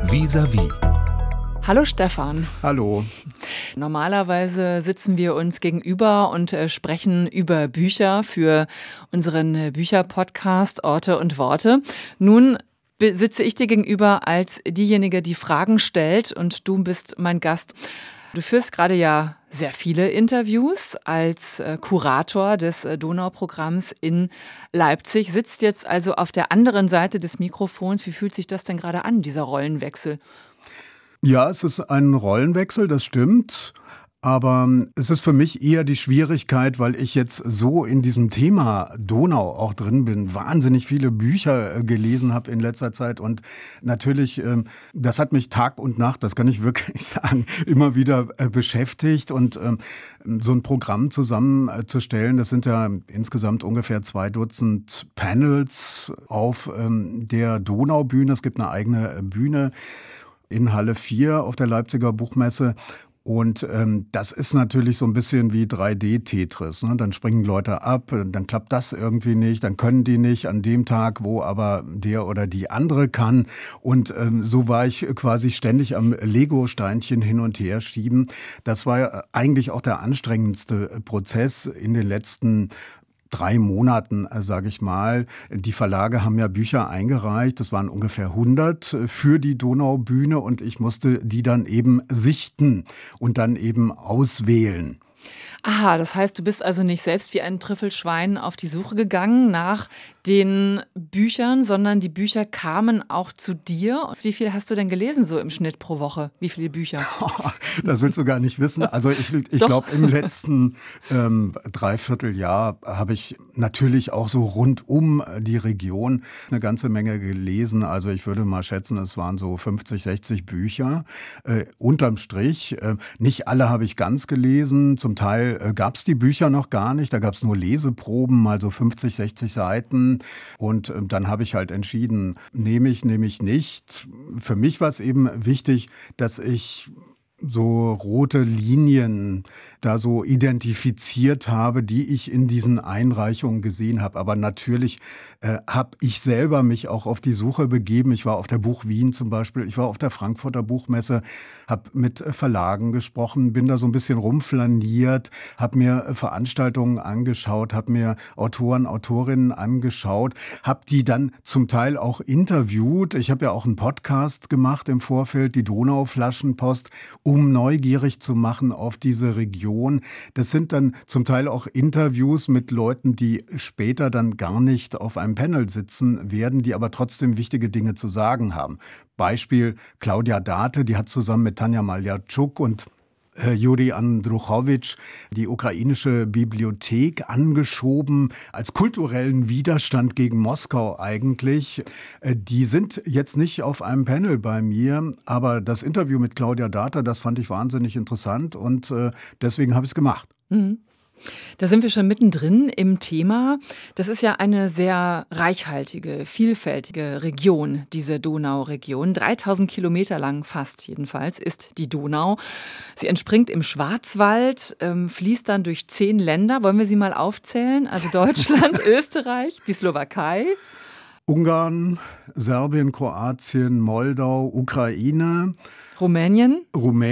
Vis-à-vis. Hallo Stefan. Hallo. Normalerweise sitzen wir uns gegenüber und sprechen über Bücher für unseren Bücherpodcast Orte und Worte. Nun sitze ich dir gegenüber als diejenige, die Fragen stellt, und du bist mein Gast. Du führst gerade ja sehr viele Interviews als Kurator des Donau-Programms in Leipzig, sitzt jetzt also auf der anderen Seite des Mikrofons. Wie fühlt sich das denn gerade an, dieser Rollenwechsel? Ja, es ist ein Rollenwechsel, das stimmt. Aber es ist für mich eher die Schwierigkeit, weil ich jetzt so in diesem Thema Donau auch drin bin, wahnsinnig viele Bücher gelesen habe in letzter Zeit. Und natürlich, das hat mich Tag und Nacht, das kann ich wirklich sagen, immer wieder beschäftigt. Und so ein Programm zusammenzustellen, das sind ja insgesamt ungefähr 2 Dutzend Panels auf der Donaubühne. Es gibt eine eigene Bühne in Halle 4 auf der Leipziger Buchmesse. Und das ist natürlich so ein bisschen wie 3D-Tetris. Ne? Dann springen Leute ab, dann klappt das irgendwie nicht, dann können die nicht an dem Tag, wo aber der oder die andere kann. Und so war ich quasi ständig am Lego-Steinchen hin und her schieben. Das war eigentlich auch der anstrengendste Prozess in den letzten 3 Monaten, sage ich mal. Die Verlage haben ja Bücher eingereicht, das waren ungefähr 100 für die Donaubühne, und ich musste die dann eben sichten und dann eben auswählen. Aha, das heißt, du bist also nicht selbst wie ein Trüffelschwein auf die Suche gegangen nach den Büchern, sondern die Bücher kamen auch zu dir. Und wie viel hast du denn gelesen so im Schnitt pro Woche? Wie viele Bücher? Das willst du gar nicht wissen. Also ich glaube, im letzten Dreivierteljahr habe ich natürlich auch so rund um die Region eine ganze Menge gelesen. Also ich würde mal schätzen, es waren so 50, 60 Bücher unterm Strich. Nicht alle habe ich ganz gelesen. Zum Teil gab es die Bücher noch gar nicht. Da gab es nur Leseproben, mal so 50, 60 Seiten. Und dann habe ich halt entschieden, nehme ich nicht. Für mich war es eben wichtig, dass ich so rote Linien da so identifiziert habe, die ich in diesen Einreichungen gesehen habe. Aber natürlich habe ich selber mich auch auf die Suche begeben. Ich war auf der Buch Wien zum Beispiel, ich war auf der Frankfurter Buchmesse, habe mit Verlagen gesprochen, bin da so ein bisschen rumflaniert, habe mir Veranstaltungen angeschaut, habe mir Autoren, Autorinnen angeschaut, habe die dann zum Teil auch interviewt. Ich habe ja auch einen Podcast gemacht im Vorfeld, die Donauflaschenpost, um neugierig zu machen auf diese Region. Das sind dann zum Teil auch Interviews mit Leuten, die später dann gar nicht auf einem Panel sitzen werden, die aber trotzdem wichtige Dinge zu sagen haben. Beispiel Claudia Date, die hat zusammen mit Tanja Maljarczuk und Juri Andruchowitsch die ukrainische Bibliothek angeschoben, als kulturellen Widerstand gegen Moskau eigentlich. Die sind jetzt nicht auf einem Panel bei mir, aber das Interview mit Claudia Date, das fand ich wahnsinnig interessant, und deswegen habe ich es gemacht. Mhm. Da sind wir schon mittendrin im Thema. Das ist ja eine sehr reichhaltige, vielfältige Region, diese Donauregion. 3000 Kilometer lang, fast jedenfalls, ist die Donau. Sie entspringt im Schwarzwald, fließt dann durch 10 Länder. Wollen wir sie mal aufzählen? Also Deutschland, Österreich, die Slowakei, Ungarn, Serbien, Kroatien, Moldau, Ukraine, Rumänien,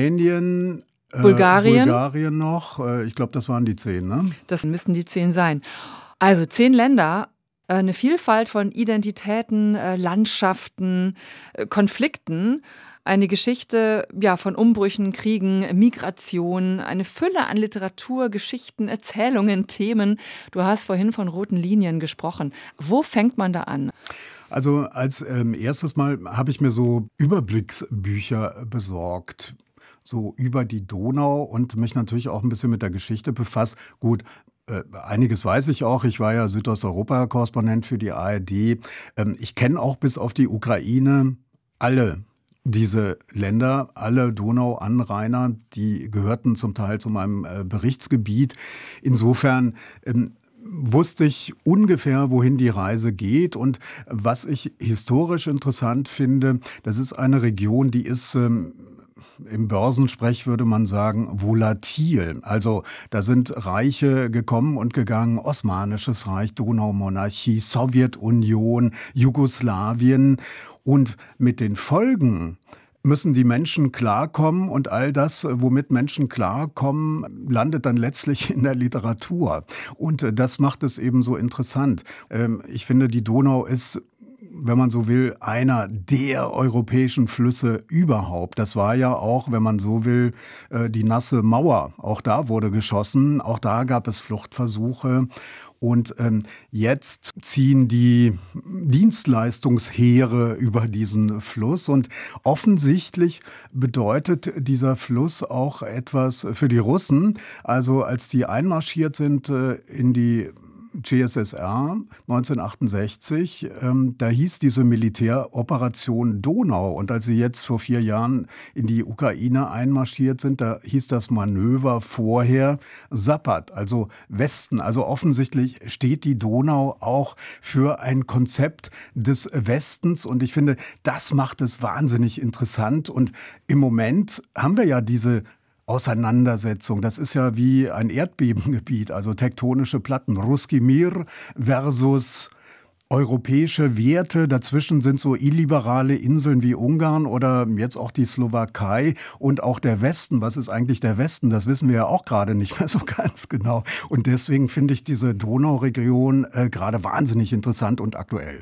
Bulgarien noch. Ich glaube, das waren die 10, ne? Das müssten die 10 sein. Also 10 Länder, eine Vielfalt von Identitäten, Landschaften, Konflikten, eine Geschichte von Umbrüchen, Kriegen, Migration, eine Fülle an Literatur, Geschichten, Erzählungen, Themen. Du hast vorhin von roten Linien gesprochen. Wo fängt man da an? Also als erstes Mal habe ich mir so Überblicksbücher besorgt, so über die Donau, und mich natürlich auch ein bisschen mit der Geschichte befasst. Gut, einiges weiß ich auch. Ich war ja Südosteuropa-Korrespondent für die ARD. Ich kenne auch bis auf die Ukraine alle diese Länder, alle Donauanrainer, die gehörten zum Teil zu meinem Berichtsgebiet. Insofern wusste ich ungefähr, wohin die Reise geht. Und was ich historisch interessant finde, das ist eine Region, die ist im Börsensprech würde man sagen, volatil. Also da sind Reiche gekommen und gegangen, Osmanisches Reich, Donaumonarchie, Sowjetunion, Jugoslawien. Und mit den Folgen müssen die Menschen klarkommen und all das, womit Menschen klarkommen, landet dann letztlich in der Literatur. Und das macht es eben so interessant. Ich finde, die Donau ist, wenn man so will, einer der europäischen Flüsse überhaupt. Das war ja auch, wenn man so will, die nasse Mauer. Auch da wurde geschossen, auch da gab es Fluchtversuche. Und jetzt ziehen die Dienstleistungsheere über diesen Fluss. Und offensichtlich bedeutet dieser Fluss auch etwas für die Russen. Also als die einmarschiert sind in die CSSR 1968, da hieß diese Militäroperation Donau. Und als sie jetzt vor 4 Jahren in die Ukraine einmarschiert sind, da hieß das Manöver vorher Zapad, also Westen. Also offensichtlich steht die Donau auch für ein Konzept des Westens. Und ich finde, das macht es wahnsinnig interessant. Und im Moment haben wir ja diese Auseinandersetzung. Das ist ja wie ein Erdbebengebiet, also tektonische Platten. Russki Mir versus europäische Werte. Dazwischen sind so illiberale Inseln wie Ungarn oder jetzt auch die Slowakei und auch der Westen. Was ist eigentlich der Westen? Das wissen wir ja auch gerade nicht mehr so ganz genau. Und deswegen finde ich diese Donauregion gerade wahnsinnig interessant und aktuell.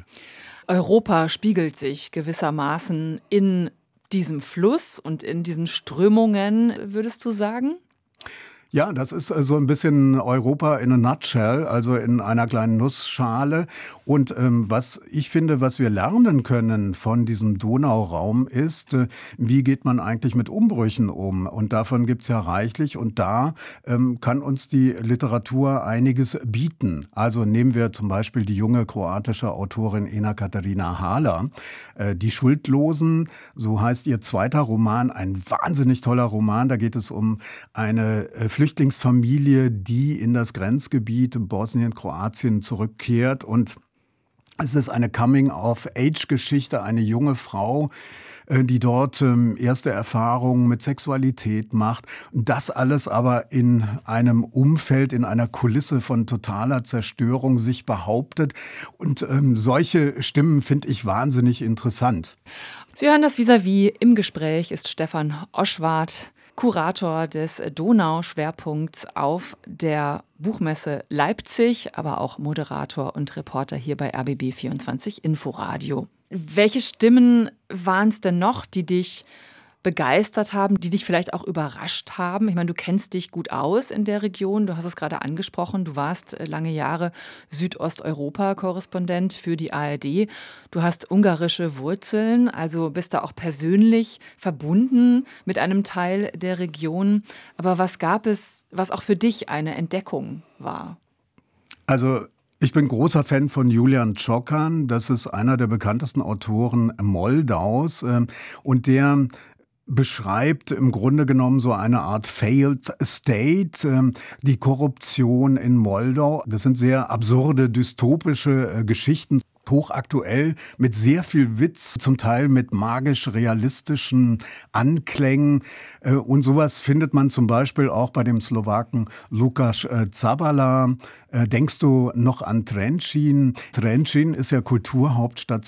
Europa spiegelt sich gewissermaßen in diesem Fluss und in diesen Strömungen, würdest du sagen? Ja, das ist so ein bisschen Europa in a nutshell, also in einer kleinen Nussschale. Und was ich finde, was wir lernen können von diesem Donauraum ist, wie geht man eigentlich mit Umbrüchen um? Und davon gibt's ja reichlich. Und da kann uns die Literatur einiges bieten. Also nehmen wir zum Beispiel die junge kroatische Autorin Ena Katarina Hala. Die Schuldlosen, so heißt ihr zweiter Roman, ein wahnsinnig toller Roman. Da geht es um eine Flüchtlingsfamilie, die in das Grenzgebiet Bosnien-Kroatien zurückkehrt. Und es ist eine Coming-of-Age-Geschichte, eine junge Frau, die dort erste Erfahrungen mit Sexualität macht. Das alles aber in einem Umfeld, in einer Kulisse von totaler Zerstörung sich behauptet. Und solche Stimmen finde ich wahnsinnig interessant. Sie hören das Vis-à-vis. Im Gespräch ist Stefan Oschwart, Kurator des Donau-Schwerpunkts auf der Buchmesse Leipzig, aber auch Moderator und Reporter hier bei RBB 24 Inforadio. Welche Stimmen waren es denn noch, die dich begeistert haben, die dich vielleicht auch überrascht haben? Ich meine, du kennst dich gut aus in der Region, du hast es gerade angesprochen, du warst lange Jahre Südosteuropa-Korrespondent für die ARD. Du hast ungarische Wurzeln, also bist da auch persönlich verbunden mit einem Teil der Region. Aber was gab es, was auch für dich eine Entdeckung war? Also ich bin großer Fan von Julian Csokan. Das ist einer der bekanntesten Autoren Moldaus. Und der beschreibt im Grunde genommen so eine Art Failed State, die Korruption in Moldau. Das sind sehr absurde, dystopische Geschichten. Hochaktuell, mit sehr viel Witz, zum Teil mit magisch-realistischen Anklängen. Und sowas findet man zum Beispiel auch bei dem Slowaken Lukáš Zabala. Denkst du noch an Trenčín? Trenčín ist ja Kulturhauptstadt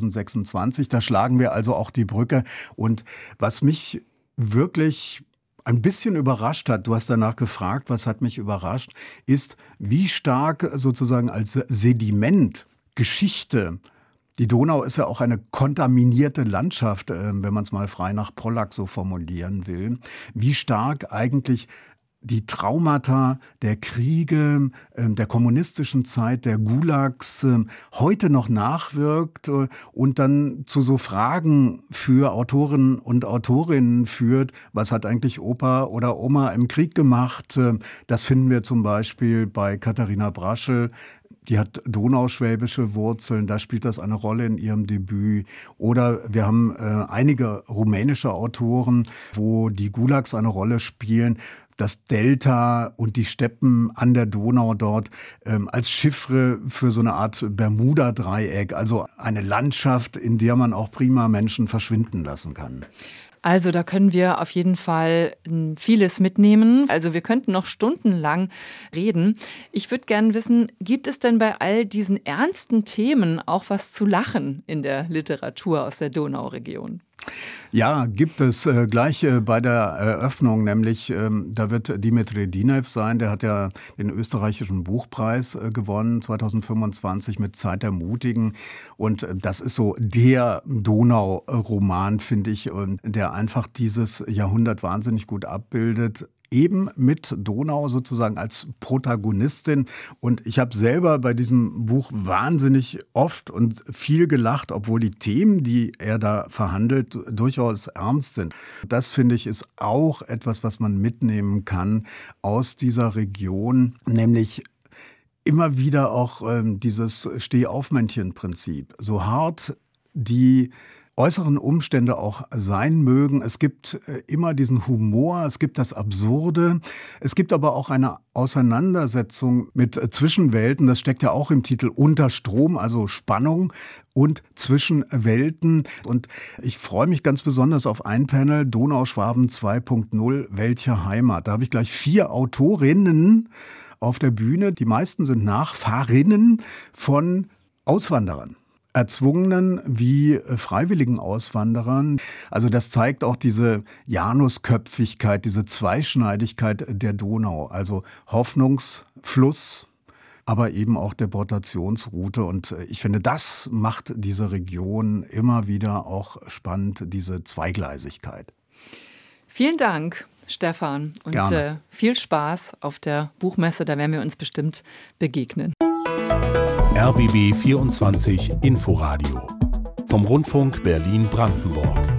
2026. Da schlagen wir also auch die Brücke. Und was mich wirklich ein bisschen überrascht hat, du hast danach gefragt, was hat mich überrascht, ist, wie stark sozusagen als Sediment Geschichte. Die Donau ist ja auch eine kontaminierte Landschaft, wenn man es mal frei nach Pollack so formulieren will. Wie stark eigentlich die Traumata der Kriege, der kommunistischen Zeit, der Gulags heute noch nachwirkt und dann zu so Fragen für Autoren und Autorinnen führt. Was hat eigentlich Opa oder Oma im Krieg gemacht? Das finden wir zum Beispiel bei Katharina Braschel. Die hat donauschwäbische Wurzeln, da spielt das eine Rolle in ihrem Debüt. Oder wir haben einige rumänische Autoren, wo die Gulags eine Rolle spielen. Das Delta und die Steppen an der Donau dort als Chiffre für so eine Art Bermuda-Dreieck. Also eine Landschaft, in der man auch prima Menschen verschwinden lassen kann. Also da können wir auf jeden Fall vieles mitnehmen. Also wir könnten noch stundenlang reden. Ich würde gerne wissen, gibt es denn bei all diesen ernsten Themen auch was zu lachen in der Literatur aus der Donauregion? Ja, gibt es gleich bei der Eröffnung, nämlich da wird Dimitri Dinev sein, der hat ja den österreichischen Buchpreis gewonnen 2025 mit Zeit der Mutigen und das ist so der Donau-Roman, finde ich, und der einfach dieses Jahrhundert wahnsinnig gut abbildet. Eben mit Donau sozusagen als Protagonistin. Und ich habe selber bei diesem Buch wahnsinnig oft und viel gelacht, obwohl die Themen, die er da verhandelt, durchaus ernst sind. Das, finde ich, ist auch etwas, was man mitnehmen kann aus dieser Region, nämlich immer wieder auch dieses Steh-auf-Männchen-Prinzip. So hart die äußeren Umstände auch sein mögen. Es gibt immer diesen Humor, es gibt das Absurde. Es gibt aber auch eine Auseinandersetzung mit Zwischenwelten. Das steckt ja auch im Titel Unter Strom, also Spannung und Zwischenwelten. Und ich freue mich ganz besonders auf ein Panel, Donauschwaben 2.0, welche Heimat. Da habe ich gleich 4 Autorinnen auf der Bühne. Die meisten sind Nachfahrinnen von Auswanderern. Erzwungenen wie freiwilligen Auswanderern. Also das zeigt auch diese Janusköpfigkeit, diese Zweischneidigkeit der Donau. Also Hoffnungsfluss, aber eben auch Deportationsroute. Und ich finde, das macht diese Region immer wieder auch spannend, diese Zweigleisigkeit. Vielen Dank, Stefan. Und viel Spaß auf der Buchmesse. Da werden wir uns bestimmt begegnen. RBB 24 Inforadio vom Rundfunk Berlin-Brandenburg.